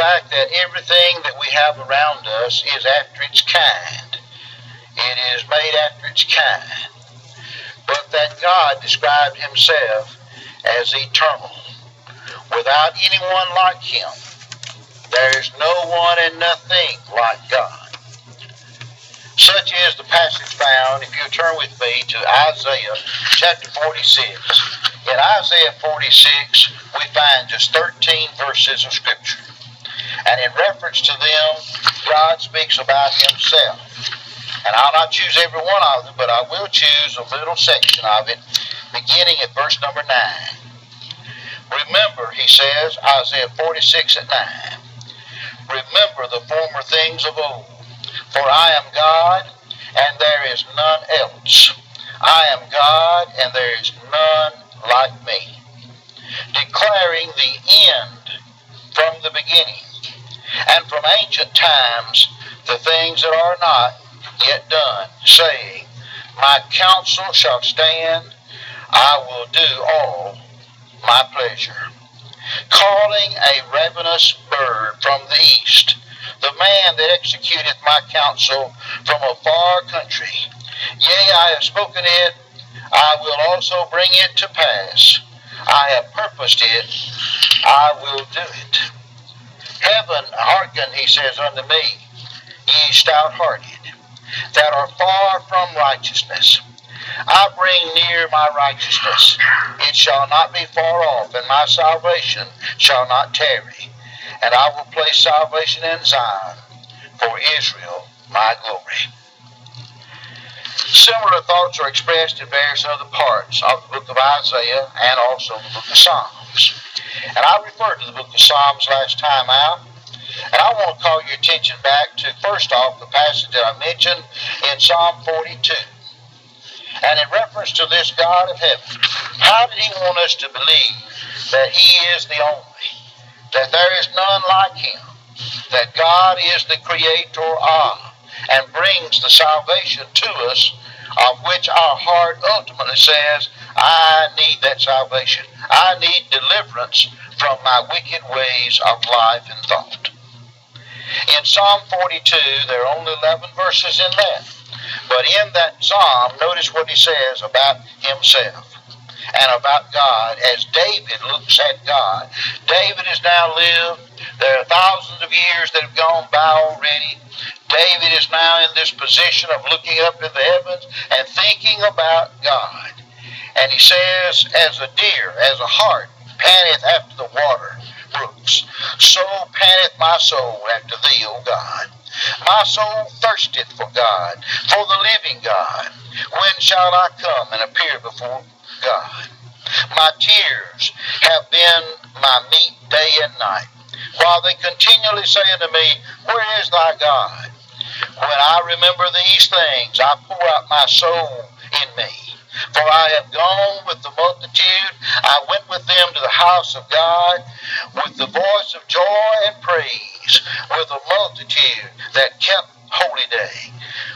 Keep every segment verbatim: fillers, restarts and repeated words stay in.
fact that everything that we have around us is after its kind. It is made after its kind. But that God described himself as eternal, without anyone like him. There is no one and nothing like God. Such is the passage found, if you turn with me to Isaiah chapter forty-six. In Isaiah forty-six, we find just thirteen verses of Scripture. And in reference to them, God speaks about himself. And I'll not choose every one of them, but I will choose a little section of it, beginning at verse number nine. Remember, he says, Isaiah forty-six at nine, remember the former things of old, for I am God, and there is none else. I am God, and there is none like me, declaring the end from the beginning, and from ancient times the things that are not yet done, saying, my counsel shall stand, I will do all my pleasure. Calling a ravenous bird from the east, the man that executeth my counsel from a far country. Yea, I have spoken it, I will also bring it to pass. I have purposed it, I will do it. Heaven, hearken, he says, unto me, ye stout-hearted, that are far from righteousness. I bring near my righteousness. It shall not be far off, and my salvation shall not tarry. And I will place salvation in Zion, for Israel my glory. Similar thoughts are expressed in various other parts of the book of Isaiah and also the book of Psalms. And I referred to the book of Psalms last time out. And I want to call your attention back to, first off, the passage that I mentioned in Psalm forty-two. And in reference to this God of heaven, how did he want us to believe that he is the only, that there is none like him, that God is the creator of and brings the salvation to us, of which our heart ultimately says, I need that salvation. I need deliverance from my wicked ways of life and thought. In Psalm forty-two, there are only eleven verses in that. But in that psalm, notice what he says about himself and about God as David looks at God. David has now lived. There are thousands of years that have gone by already. David is now in this position of looking up to the heavens and thinking about God. And he says, as a deer, as a hart panteth after the water brooks, so panteth my soul after thee, O God. My soul thirsteth for God, for the living God. When shall I come and appear before God? My tears have been my meat day and night, while they continually say unto me, where is thy God? When I remember these things, I pour out my soul in me. For I have gone with the multitude, I went with them to the house of God, with the voice of joy and praise, with a multitude that kept holy day.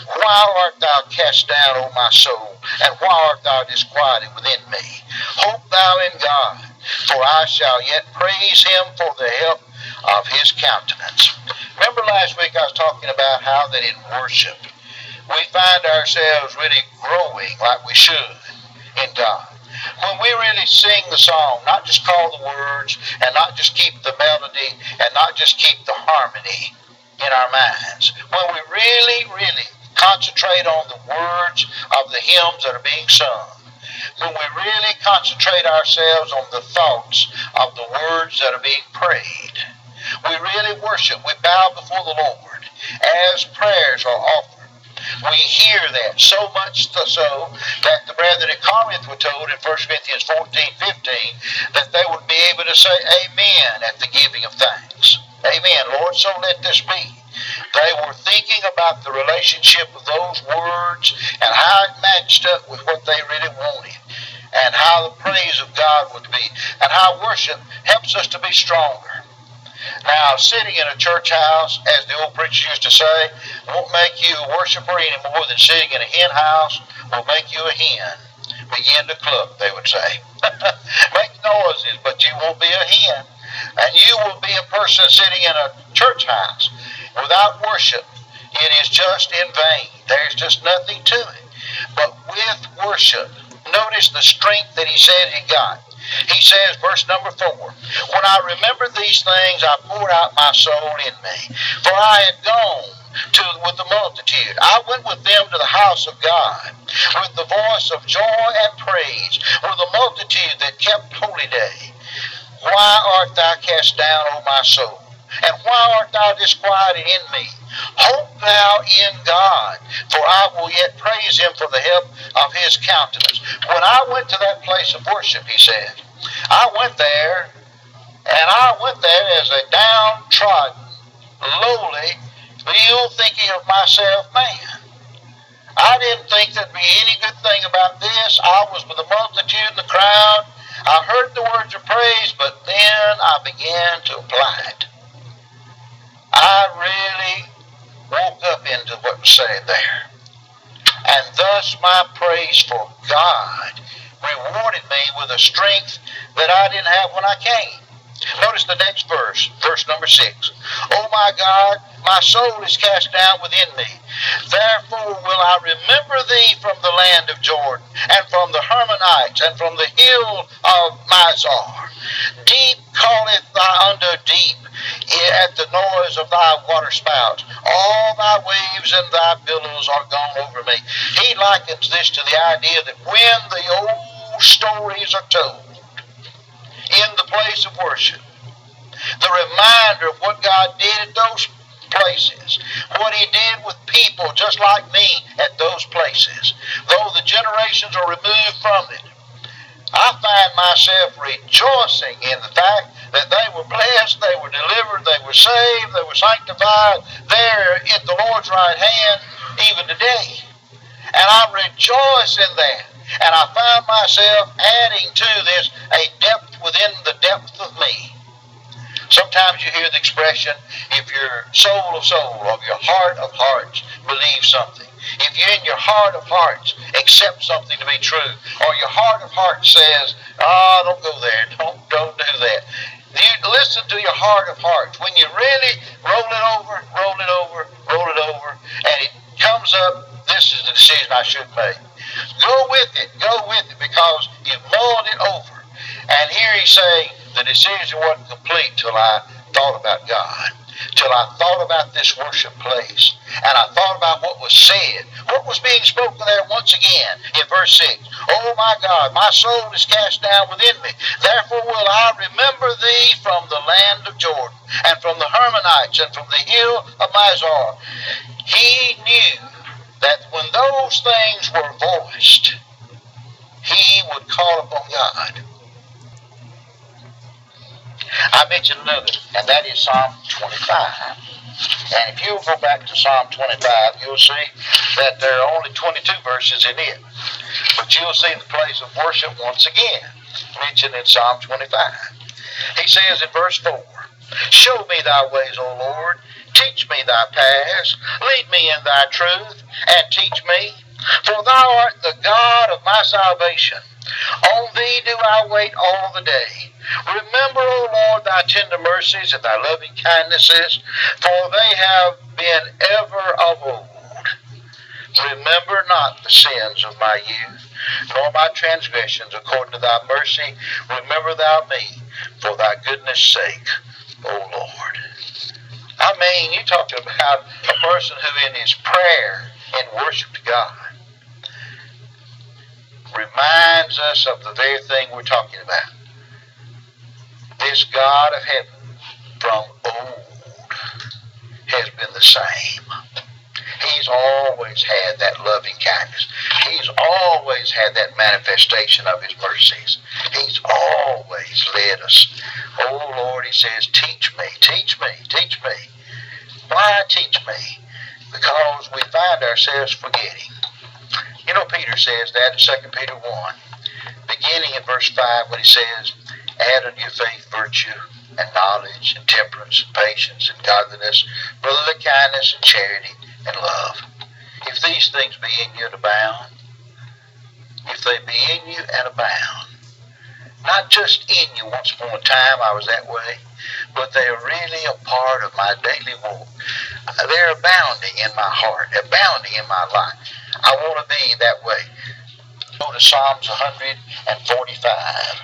Why art thou cast down, O my soul, and why art thou disquieted within me? Hope thou in God, for I shall yet praise him for the help of his countenance. Remember last week I was talking about how that in worship, we find ourselves really growing like we should in God. When we really sing the song, not just call the words and not just keep the melody and not just keep the harmony in our minds. When we really, really concentrate on the words of the hymns that are being sung. When we really concentrate ourselves on the thoughts of the words that are being prayed. We really worship. We bow before the Lord as prayers are offered. We hear that so much so that the brethren at Corinth were told in First Corinthians fourteen fifteen that they would be able to say amen at the giving of thanks. Amen, Lord, so let this be. They were thinking about the relationship of those words and how it matched up with what they really wanted and how the praise of God would be and how worship helps us to be stronger. Now, sitting in a church house, as the old preacher used to say, won't make you a worshiper any more than sitting in a hen house will make you a hen. Begin to cluck, they would say. Make noises, but you won't be a hen. And you will be a person sitting in a church house without worship. It is just in vain. There's just nothing to it. But with worship, notice the strength that he said he got. He says, verse number four, when I remember these things, I poured out my soul in me. For I had gone to with the multitude. I went with them to the house of God, with the voice of joy and praise, with a multitude that kept holy day. Why art thou cast down, O my soul? And why art thou disquieted in me? Hope thou in God, for I will yet praise him for the help of his countenance. When I went to that place of worship, he said, I went there, and I went there as a downtrodden, lowly, ill thinking of myself man. I didn't think there'd be any good thing about this. I was with the multitude and the crowd. I heard the words of praise, but then I began to apply it. I really woke up into what was said there. And thus my praise for God rewarded me with a strength that I didn't have when I came. Notice the next verse, verse number six. Oh my God, my soul is cast down within me. Therefore will I remember thee from the land of Jordan, and from the Hermonites, and from the hill of Mizar. Deep calleth thy unto deep at the noise of thy waterspouts. All thy waves and thy billows are gone over me. He likens this to the idea that when the old stories are told in the place of worship, the reminder of what God did at those places, what he did with people just like me at those places, though the generations are removed from it, I find myself rejoicing in the fact that they were blessed, they were delivered, they were saved, they were sanctified there at the Lord's right hand even today. And I rejoice in that. And I found myself adding to this a depth within the depth of me. Sometimes you hear the expression, if your soul of soul or your heart of hearts believes something, if you in your heart of hearts accept something to be true, or your heart of hearts says, oh, don't go there, don't, don't do that. You listen to your heart of hearts. When you really roll it over, roll it over, roll it over, and it comes up, this is the decision I should make. Go with it, go with it, because you've mulled it over. And here he's saying, the decision wasn't complete till I thought about God, till I thought about this worship place, and I thought about what was said, what was being spoken there once again in verse six. Oh my God, my soul is cast down within me. Therefore will I remember thee from the land of Jordan, and from the Hermonites, and from the hill of Mizar. He knew that when those things were voiced, he would call upon God. I mentioned another, and that is Psalm twenty-five. And if you'll go back to Psalm twenty-five, you'll see that there are only twenty-two verses in it. But you'll see the place of worship once again mentioned in Psalm twenty-five. He says in verse four, show me thy ways, O Lord. Teach me thy paths. Lead me in thy truth, and teach me. For thou art the God of my salvation. On thee do I wait all the day. Remember, O Lord, thy tender mercies and thy loving kindnesses, for they have been ever of old. Remember not the sins of my youth, nor my transgressions according to thy mercy. Remember thou me for thy goodness' sake, O Lord. I mean, you're talking about a person who in his prayer and worship to God reminds us of the very thing we're talking about. This God of heaven from old has been the same. He's always had that loving kindness. He's always had that manifestation of his mercies. He's always led us. Oh Lord, he says, teach me, teach me, teach me. Why teach me? Because we find ourselves forgetting. You know, Peter says that in Second Peter one, beginning in verse five, when he says, add unto your faith virtue, and knowledge, and temperance, and patience, and godliness, brotherly kindness, and charity, and love. If these things be in you and abound, if they be in you and abound, Not just in you. Once upon a time I was that way, but they are really a part of my daily walk. They're abounding in my heart, abounding in my life. I want to be that way. Go to Psalms one forty-five.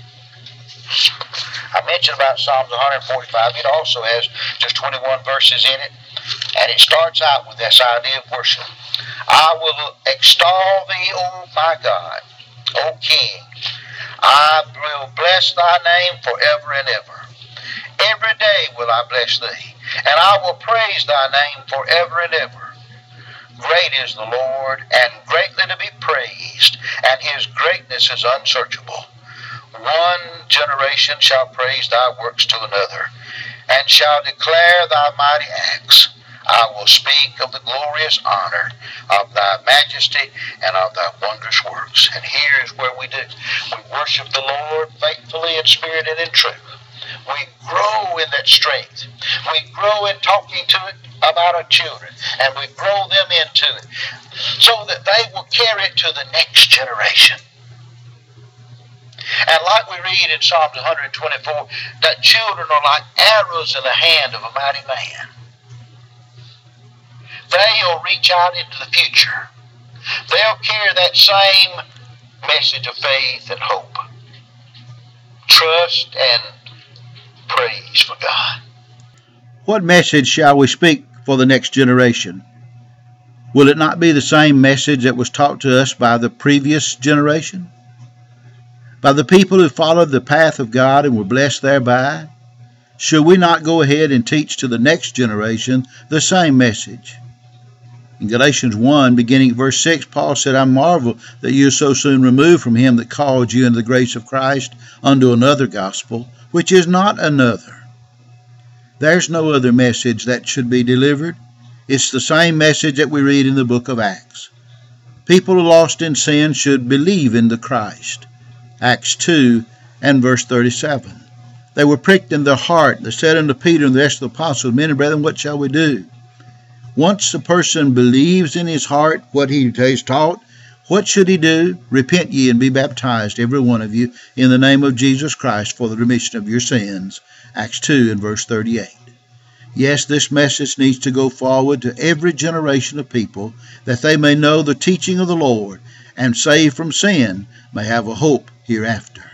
I mentioned about Psalms one forty-five. It also has just twenty-one verses in it, and it starts out with this idea of worship. I will extol thee, O my God, O King. I will bless thy name forever and ever. Every day will I bless thee, and I will praise thy name forever and ever. Great is the Lord, and greatly to be praised, and his greatness is unsearchable. One generation shall praise thy works to another, and shall declare thy mighty acts. I will speak of the glorious honor of thy majesty and of thy wondrous works. And here is where we do. We worship the Lord faithfully in spirit and in truth. We grow in that strength. We grow in talking to it about our children, and we grow them into it so that they will carry it to the next generation. And like we read in Psalms one twenty-four, that children are like arrows in the hand of a mighty man. They'll reach out into the future. They'll carry that same message of faith and hope, trust and praise for God. What message shall we speak for the next generation? Will it not be the same message that was taught to us by the previous generation? By the people who followed the path of God and were blessed thereby? Should we not go ahead and teach to the next generation the same message? In Galatians one, beginning at verse six, Paul said, I marvel that you are so soon removed from him that called you into the grace of Christ unto another gospel, which is not another. There's no other message that should be delivered. It's the same message that we read in the book of Acts. People lost in sin should believe in the Christ. Acts two and verse thirty-seven. They were pricked in their heart. They said unto Peter and the rest of the apostles, Men and brethren, what shall we do? Once a person believes in his heart what he has taught, what should he do? Repent ye and be baptized, every one of you, in the name of Jesus Christ for the remission of your sins. Acts two and verse thirty-eight. Yes, this message needs to go forward to every generation of people, that they may know the teaching of the Lord, and saved from sin may have a hope hereafter.